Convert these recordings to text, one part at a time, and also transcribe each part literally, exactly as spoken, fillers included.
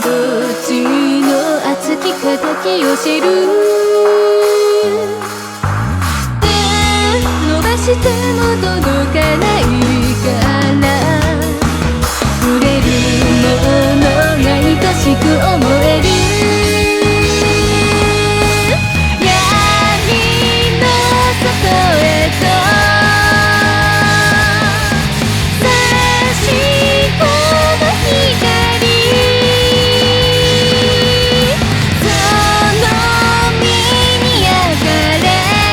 ど地の熱き敵を知る。手伸ばしても届かないから触れるものが愛しく思える。闇の外へと差し込む光、その身に焼かれ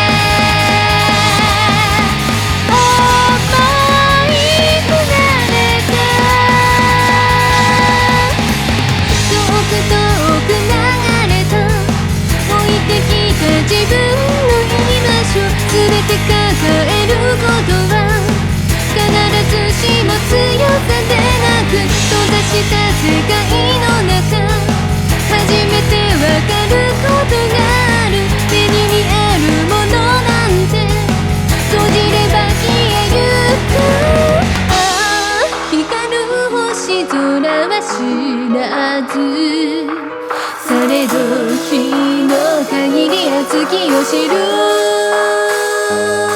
思い焦がれた。遠く遠く流れた置いてきた自分の居場所、全て抱えることは必ずしも強さでなく、閉ざした世界の中初めてわかることがある。目に見えるものなんて閉じれば消えゆく。ああ光る星空は知らず、されど日の限り熱きを知る。